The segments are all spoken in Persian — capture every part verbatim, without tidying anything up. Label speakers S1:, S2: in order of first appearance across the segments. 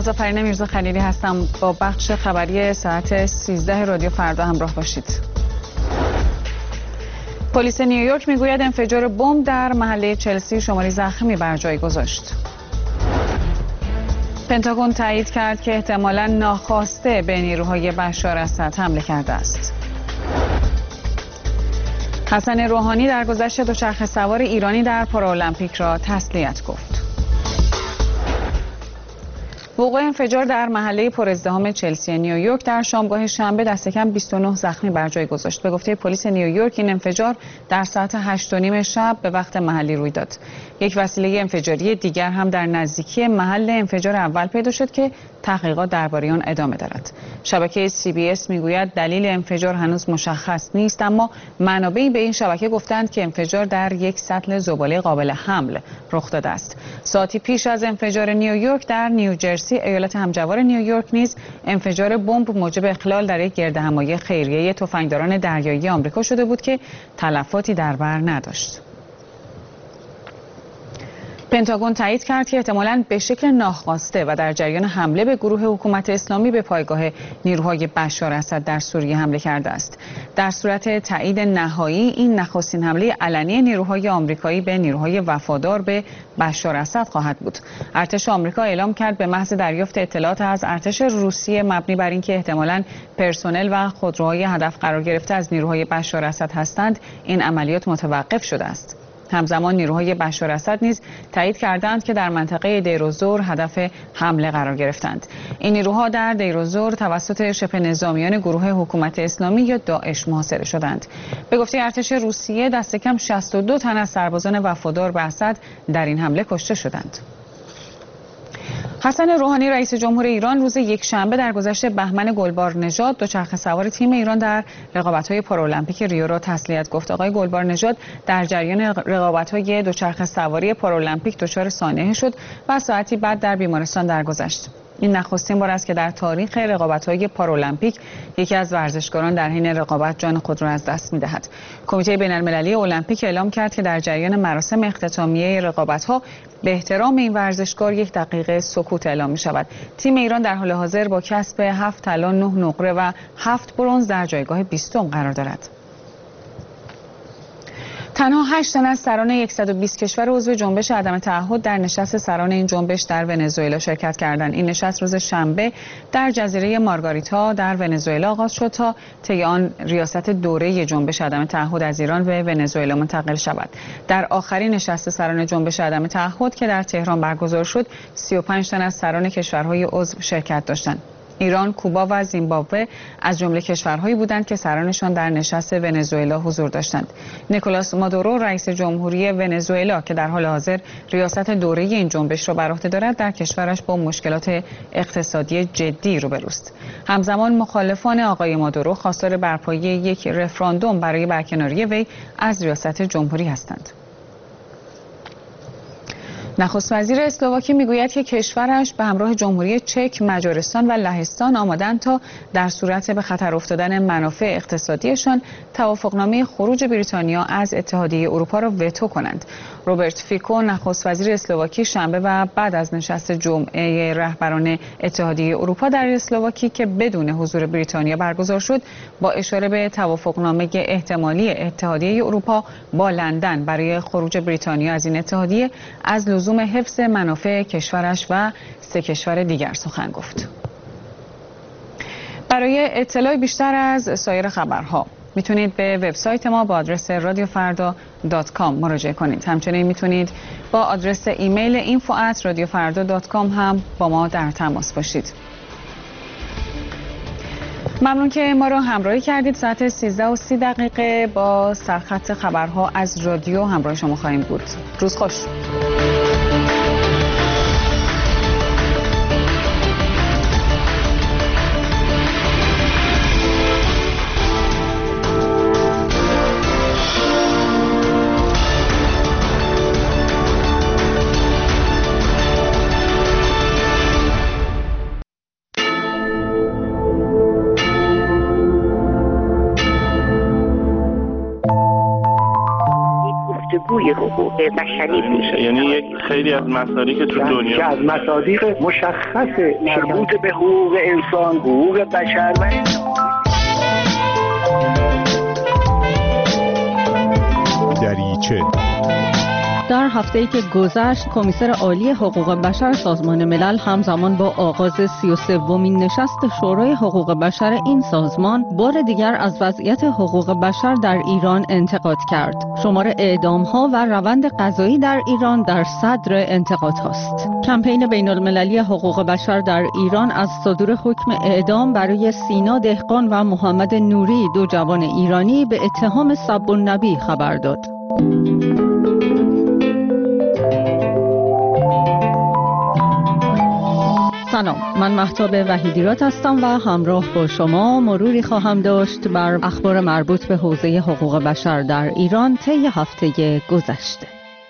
S1: از آفرین میرزا خلیلی هستم. با بخش خبری ساعت سیزده رادیو فردا همراه باشید. پلیس نیویورک میگوید انفجار بمب در محله چلسی شماری زخمی بر جای گذاشت. پنتاگون تایید کرد که احتمالاً ناخواسته به نیروهای بشار اسد حمله کرده است. حسن روحانی در گذشت دوچرخه سوار ایرانی در پارالمپیک را تسلیت گفت. وقوع انفجار در محله پرازدحام چلسی نیویورک در شامگاه شنبه دست کم بیست و نه زخمی بر جای گذاشت. به گفته پلیس نیویورک این انفجار در ساعت هشت و نیم شب به وقت محلی روی داد. یک وسیله انفجاری دیگر هم در نزدیکی محل انفجار اول پیدا شد که تحقیقات درباره آن ادامه دارد. شبکه سی بی اس میگوید دلیل انفجار هنوز مشخص نیست، اما منابعی به این شبکه گفتند که انفجار در یک سطل زباله قابل حمل رخ داده است. ساعتی پیش از انفجار نیویورک در نیوجرسی ایالت همجوار نیویورک نیز انفجار بمب موجب اخلال در یک گردهمایی خیریه تفنگداران دریایی آمریکا شده بود که تلفاتی در بر نداشت. پنتاگون تایید کرد که احتمالاً به شکل ناخواسته و در جریان حمله به گروه حکومت اسلامی به پایگاه نیروهای بشار اسد در سوریه حمله کرده است. در صورت تایید نهایی این نخستین حمله علنی نیروهای آمریکایی به نیروهای وفادار به بشار اسد خواهد بود. ارتش آمریکا اعلام کرد به محض دریافت اطلاعات از ارتش روسیه مبنی بر اینکه احتمالاً پرسنل و خودروهای هدف قرار گرفته از نیروهای بشار اسد هستند، این عملیات متوقف شده است. همزمان نیروهای بشار اسد نیز تایید کردند که در منطقه دیر الزور هدف حمله قرار گرفتند. این نیروها در دیر الزور توسط شبه نظامیان گروه حکومت اسلامی یا داعش محاصره شدند. به گفته ارتش روسیه دست کم شصت و دو تن از سربازان وفادار به اسد در این حمله کشته شدند. حسن روحانی رئیس جمهور ایران روز یکشنبه در گذشت بهمن گلبار نژاد دوچرخه سوار تیم ایران در رقابت‌های پارالمپیک ریو را تسلیت گفت. آقای گلبار نژاد در جریان رقابت‌های دوچرخه سواری پارالمپیک دچار سانحه شد و ساعتی بعد در بیمارستان درگذشت. این نخستین بار است که در تاریخ رقابت‌های پارالمپیک یکی از ورزشکاران در حین رقابت جان خود را از دست می‌دهد. کمیته بین‌المللی المپیک اعلام کرد که در جریان مراسم اختتامیه رقابت‌ها به احترام این ورزشکار یک دقیقه سکوت اعلام می‌شود. تیم ایران در حال حاضر با کسب هفت طلا، نه نقره و هفت برنز در جایگاه بیستم قرار دارد. تنها هشت تن از سران صد و بیست کشور عضو جنبش عدم تعهد در نشست سران این جنبش در ونزوئلا شرکت کردند. این نشست روز شنبه در جزیره مارگاریتا در ونزوئلا آغاز شد تا طی آن ریاست دوره جنبش عدم تعهد از ایران به ونزوئلا منتقل شود. در آخرین نشست سران جنبش عدم تعهد که در تهران برگزار شد، سی و پنج تن از سران کشورهای عضو شرکت داشتند. ایران، کوبا و زیمبابوه از جمله کشورهایی بودند که سرانشان در نشست ونزوئلا حضور داشتند. نیکولاس مادورو رئیس جمهوری ونزوئلا که در حال حاضر ریاست دوره این جنبش را بر عهده دارد، در کشورش با مشکلات اقتصادی جدی روبروست. همزمان مخالفان آقای مادورو خواستار برپایی یک رفراندوم برای برکناری وی از ریاست جمهوری هستند. نخست وزیر اسلواکی میگوید که کشورش به همراه جمهوری چک، مجارستان و لهستان آمادند تا در صورت به خطر افتادن منافع اقتصادیشان توافقنامه خروج بریتانیا از اتحادیه اروپا را وتو کنند. روبرت فیکو نخست وزیر اسلواکی شنبه و بعد از نشست جمعه رهبران اتحادیه اروپا در اسلواکی که بدون حضور بریتانیا برگزار شد، با اشاره به توافقنامه احتمالی اتحادیه اروپا با لندن برای خروج بریتانیا از این اتحادیه از لزوم حفظ منافع کشورش و سه کشور دیگر سخن گفت. برای اطلاع بیشتر از سایر خبرها میتونید به وبسایت ما با آدرس رادیو فردا دات کام مراجعه کنید. همچنین میتونید با آدرس ایمیل اینفو ات رادیو فردا دات کام هم با ما در تماس باشید. ممنون که ما را همراهی کردید. ساعت سیزده و سی دقیقه با سرخط خبرها از رادیو همراه شما خواهیم بود. روز خوش.
S2: بازگوی حقوق بشری میشه.
S3: یعنی یک خیلی از مسائلی که تو دنیا
S4: که از مصادیق مشخص
S2: مربوط به حقوق انسان، حقوق بشر و
S5: دریچه.
S6: در هفته‌ای که گذشت، کمیسر عالی حقوق بشر سازمان ملل همزمان با آغاز سی و سومین نشست شورای حقوق بشر این سازمان بار دیگر از وضعیت حقوق بشر در ایران انتقاد کرد. شمار اعدام‌ها و روند قضایی در ایران در صدر انتقادهاست. کمپین بین‌المللی حقوق بشر در ایران از صدور حکم اعدام برای سینا دهقان و محمد نوری، دو جوان ایرانی به اتهام سب النبی خبر داد. سلام، من مهتاب وحیدیرات هستم و همراه با شما مروری خواهم داشت بر اخبار مربوط به حوزه حقوق بشر در ایران طی هفته گذشته.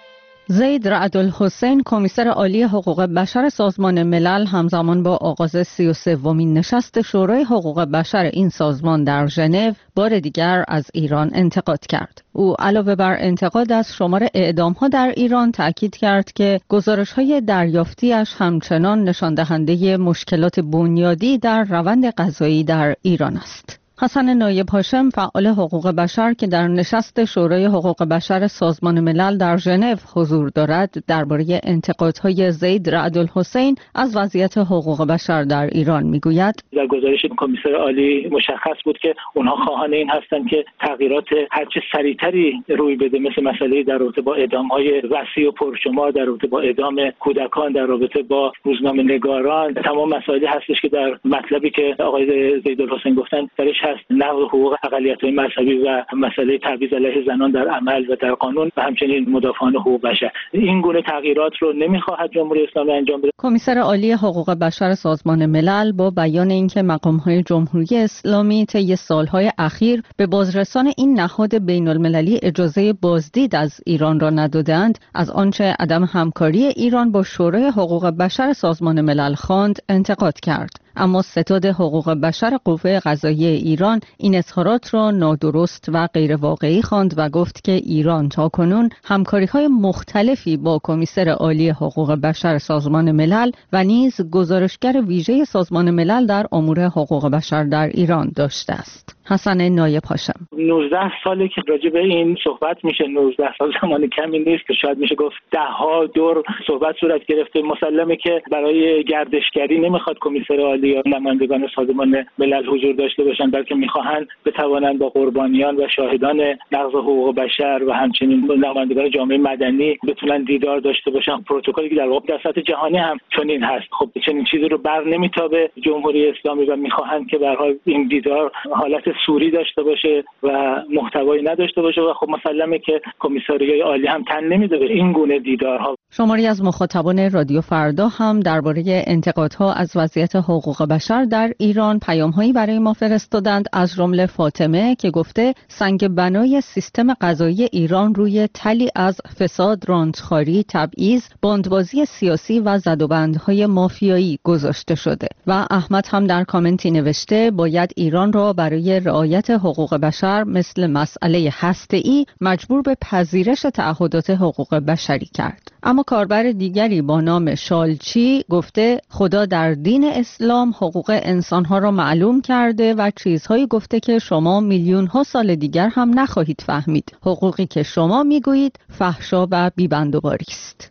S6: زید رعدالحسین، کمیسر عالی حقوق بشر سازمان ملل، همزمان با آغاز سی و سومین نشست شورای حقوق بشر این سازمان در ژنو بار دیگر از ایران انتقاد کرد. او علاوه بر انتقاد از شمار اعدام‌ها در ایران تأکید کرد که گزارش‌های دریافتی‌اش همچنان نشان دهنده مشکلات بنیادی در روند قضایی در ایران است. حسن نایب هاشم، فعال حقوق بشر که در نشست شورای حقوق بشر سازمان ملل در ژنو حضور دارد، درباره انتقادهای زید رعدالحسین از وضعیت حقوق بشر در ایران میگوید:
S7: در گزارش کمیسر عالی مشخص بود که اونها خواهان این هستند که تغییرات هرچه سریعتری روی بده، مثل مسئله در رابطه با اعدام‌های وسیع و پرشمار، در رابطه با اعدام کودکان، در رابطه با روزنامه‌نگاران. تمام مسائلی هستش که در مطلبی که آقای زیدالحسین گفتن درش هست: نقض حقوق اقلیت‌های مذهبی و مسئله تبعیض علیه زنان در عمل و در قانون و همچنین مدافعان حقوق بشر. این گونه تغییرات رو نمی‌خواهد جمهوری اسلامی انجام بده.
S6: کمیسر عالی حقوق بشر سازمان ملل با بیان اینکه مقام‌های جمهوری اسلامی طی سال‌های اخیر به بازرسان این نهاد بین‌المللی اجازه بازدید از ایران را ندادند، از آنچه عدم همکاری ایران با شورای حقوق بشر سازمان ملل خواند انتقاد کرد. اما ستاد حقوق بشر قوه قضاییه ایران این اظهارات را نادرست و غیر واقعی خواند و گفت که ایران تاکنون همکاری‌های مختلفی با کمیسر عالی حقوق بشر سازمان ملل و نیز گزارشگر ویژه سازمان ملل در امور حقوق بشر در ایران داشته است. حسن نایب هاشم:
S7: نوزده ساله که راجع به این صحبت میشه. نوزده سال زمان کمی نیست که شاید میشه گفت ده ها دور صحبت صورت گرفته. مسلمه که برای گردشگری نمیخواد کمیسر عالی یا نمایندگان سازمان ملل حضور داشته باشن، بلکه میخواهند بتوانند با قربانیان و شاهدان نقض حقوق بشر و همچنین نمایندگان جامعه مدنی بتونن دیدار داشته باشن. پروتکلی که در واقع در سطح جهانی هم چنین هست. خب چنین چیزی رو بر نمیتابه جمهوری اسلامی و میخواهند که به هر حال این دیدار حالت سوری داشته باشه و محتوایی نداشته باشه و خب مسلمه که کمیساریای عالی هم تن نمیده به این گونه دیدارها.
S6: شماری از مخاطبان رادیو فردا هم درباره انتقادها از وضعیت حقوق بشر در ایران پیام‌هایی برای ما فرستادند، از جمله فاطمه که گفته سنگ بنای سیستم قضایی ایران روی تلی از فساد، رانتخواری، تبعیض، باندبازی سیاسی و زدوبندهای مافیایی گذاشته شده. و احمد هم در کامنتی نوشته باید ایران را برای رعایت حقوق بشر مثل مسئله هسته‌ای مجبور به پذیرش تعهدات حقوق بشری کرد. اما کاربر دیگری با نام شالچی گفته خدا در دین اسلام حقوق انسانها را معلوم کرده و چیزهایی گفته که شما میلیون ها سال دیگر هم نخواهید فهمید. حقوقی که شما میگویید فحشا و بی‌بندوباری است.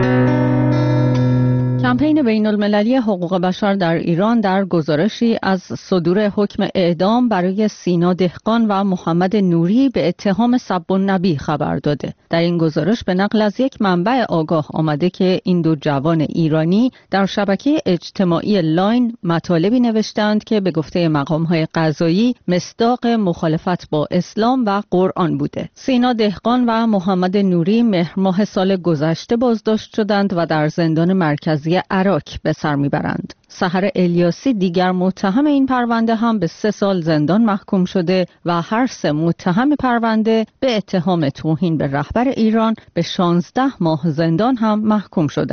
S6: کمپین بین‌المللی حقوق بشر در ایران در گزارشی از صدور حکم اعدام برای سینا دهقان و محمد نوری به اتهام سب النبی خبر داده. در این گزارش به نقل از یک منبع آگاه آمده که این دو جوان ایرانی در شبکه اجتماعی لاین مطالبی نوشتند که به گفته مقام‌های قضایی مصداق مخالفت با اسلام و قرآن بوده. سینا دهقان و محمد نوری مهر ماه سال گذشته بازداشت شدند و در زندان مرکزی عراق به سر میبرند. سحر الیاسی دیگر متهم این پرونده هم به سه سال زندان محکوم شده و هر سه متهم پرونده به اتهام توهین به رهبر ایران به شانزده ماه زندان هم محکوم شدند.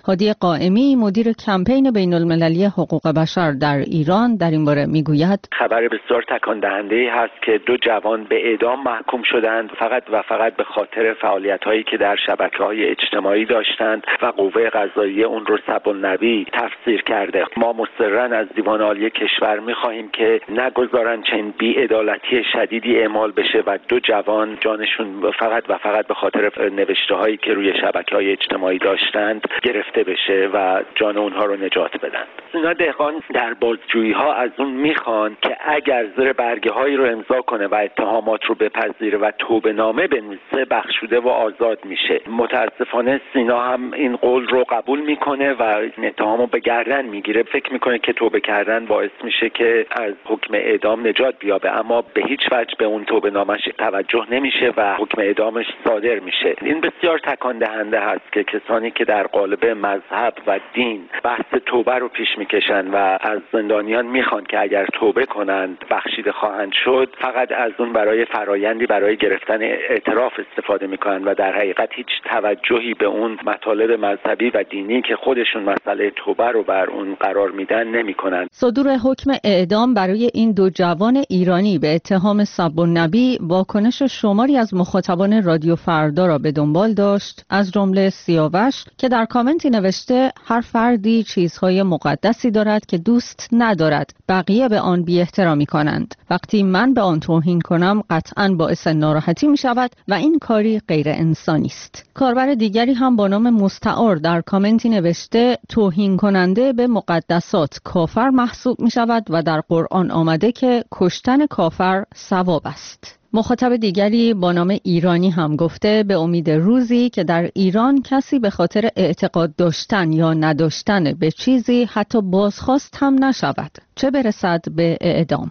S6: هادی قائمی مدیر کمپین بین المللی حقوق بشر در ایران در این باره میگوید
S8: خبر بسیار تکان دهنده هست که دو جوان به اعدام محکوم شدند فقط و فقط به خاطر فعالیت‌هایی که در شبکه‌های اجتماعی داشتند و قوه قضاییه اون رو سب‌النبی تفسیر کرده. ما مصرراً از دیوان عالی کشور می‌خواهیم که نگذارن چنین بی‌عدالتی شدیدی اعمال بشه و دو جوان جانشون فقط و فقط به خاطر نوشته‌هایی که روی شبکه‌های اجتماعی داشتند گرفته بشه و جان اونها رو نجات بدن. اینا دهقان در بازجویی‌ها از اون میخوان که اگر زیر برگه‌هایی رو امضا کنه و اتهامات رو بپذیره و توبه نامه بنویسه بخشوده و آزاد میشه. متاسفانه سینا هم این قول رو قبول میکنه و این اتهام رو به گردن میگیره. فکر میکنه که توبه کردن باعث میشه که از حکم اعدام نجات بیابه، اما به هیچ وجه به اون توبه نامش توجه نمیشه و حکم اعدامش صادر میشه. این بسیار تکان دهنده هست که کسانی که در قالب مذهب و دین بحث توبه رو پیش میکشن و از زندانیان میخوان که اگر توبه کنند بخشیده خواهند شد، فقط از اون برای فرایندی برای گرفتن اعتراف استفاده میکنن و در حقیقت هیچ توجهی به اون مطالب مذهبی و دینی که خودشون مسئله توبه رو بر اون قرار میدن نمیکنن.
S6: صدور حکم اعدام برای این دو جوان ایرانی به اتهام سب‌النبی واکنش شماری از مخاطبان رادیو فردا را به دنبال داشت، از جمله سیاوش که در کامنتی نوشته هر فردی چیزهای مقدسی دارد که دوست ندارد بقیه به آن بی احترامی کنند. وقتی من به آن توهین کنم قطعاً باعث ناراحتی می شود و این کاری غیر انسانی است. کاربر دیگری هم با نام مستعار در کامنتی نوشته توهین کننده به مقدسات کافر محسوب می شود و در قرآن آمده که کشتن کافر ثواب است. مخاطب دیگری با نام ایرانی هم گفته به امید روزی که در ایران کسی به خاطر اعتقاد داشتن یا نداشتن به چیزی حتی بازخواست هم نشود، چه برسد به اعدام.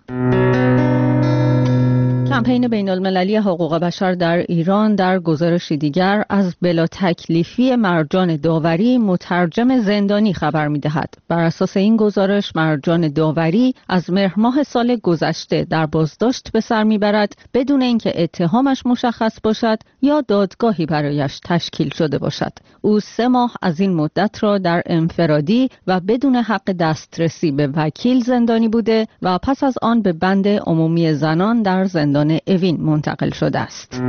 S6: کمپین بین المللی حقوق بشر در ایران در گزارشی دیگر از بلا تکلیفی مرجان داوری مترجم زندانی خبر می‌دهد. بر اساس این گزارش مرجان داوری از مهر ماه سال گذشته در بازداشت به سر می‌برد بدون اینکه اتهامش مشخص باشد یا دادگاهی برایش تشکیل شده باشد. او سه ماه از این مدت را در انفرادی و بدون حق دسترسی به وکیل زندانی بوده و پس از آن به بند عمومی زنان در زندان اوین منتقل شده است.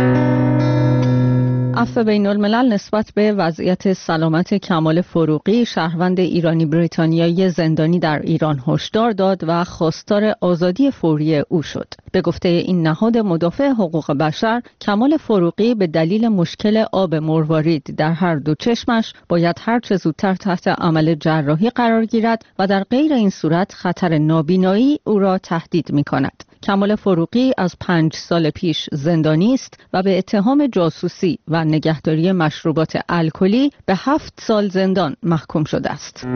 S6: عفو بین الملل نسبت به وضعیت سلامت کمال فروغی شهروند ایرانی بریتانیایی زندانی در ایران هشدار داد و خواستار آزادی فوری او شد. به گفته این نهاد مدافع حقوق بشر، کمال فروغی به دلیل مشکل آب مروارید در هر دو چشمش باید هر چه زودتر تحت عمل جراحی قرار گیرد و در غیر این صورت خطر نابینایی او را تهدید می کند. کمال فروغی از پنج سال پیش زندانی است و به اتهام جاسوسی و نگهداری مشروبات الکلی به هفت سال زندان محکوم شده است.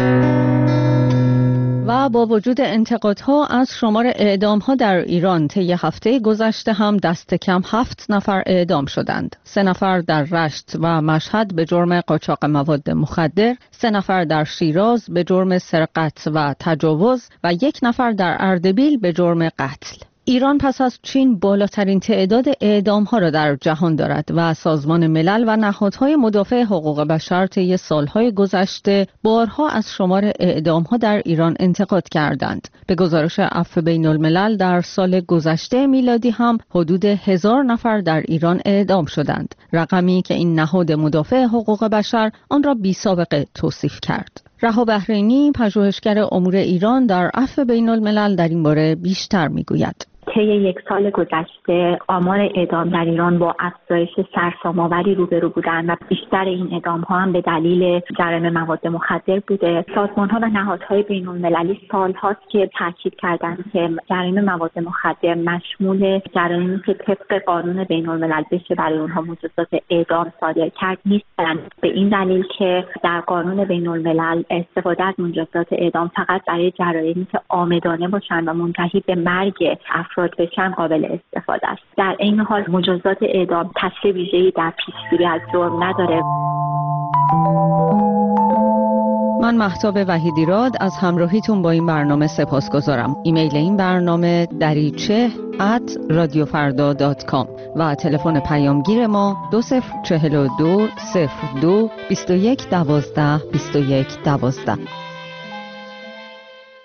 S6: و با وجود انتقادها از شمار اعدام‌ها در ایران طی هفته گذشته هم دست کم هفت نفر اعدام شدند. سه نفر در رشت و مشهد به جرم قاچاق مواد مخدر، سه نفر در شیراز به جرم سرقت و تجاوز و یک نفر در اردبیل به جرم قتل. ایران پس از چین بالاترین تعداد اعدام‌ها را در جهان دارد و سازمان ملل و نهادهای مدافع حقوق بشر طی سالهای گذشته بارها از شمار اعدام‌ها در ایران انتقاد کردند. به گزارش عفو بین الملل در سال گذشته میلادی هم حدود هزار نفر در ایران اعدام شدند، رقمی که این نهاد مدافع حقوق بشر آن را بی‌سابقه توصیف کرد. رها بحرینی، پژوهشگر امور ایران در عفو بین الملل در این باره بیشتر میگوید.
S9: طی یک سال گذشته آمار اعدام در ایران با افزایش سرسام‌آوری روبرو بودند و بیشتر این اعدام‌ها هم به دلیل جرایم مواد مخدر بوده. سازمان‌ها و نهادهای بین‌المللی سال‌هاست که تاکید کردند که جرایم مواد مخدر مشمول جرایمی که طبق قانون بین‌الملل بشه برای اونها مجازات اعدام صادر کرد نیستند. به این دلیل که در قانون بین‌الملل استفاده از مجازات اعدام فقط برای جرایمی که عامدانه باشند و منتهی به مرگ افراد بشن قابل استفاده است. در این حال مجازات اعدام تاثیر ویژه‌ای در پیشگیری از جرم نداره.
S6: من مهتاب وحیدیراد از همراهیتون با این برنامه سپاسگزارم. ایمیل این برنامه دریچه ات رادیو فردا دات کام و تلفن پیامگیر ما دو صفر چهل و دو صفر دو بیست و یک دوازده بیست و یک دوازده.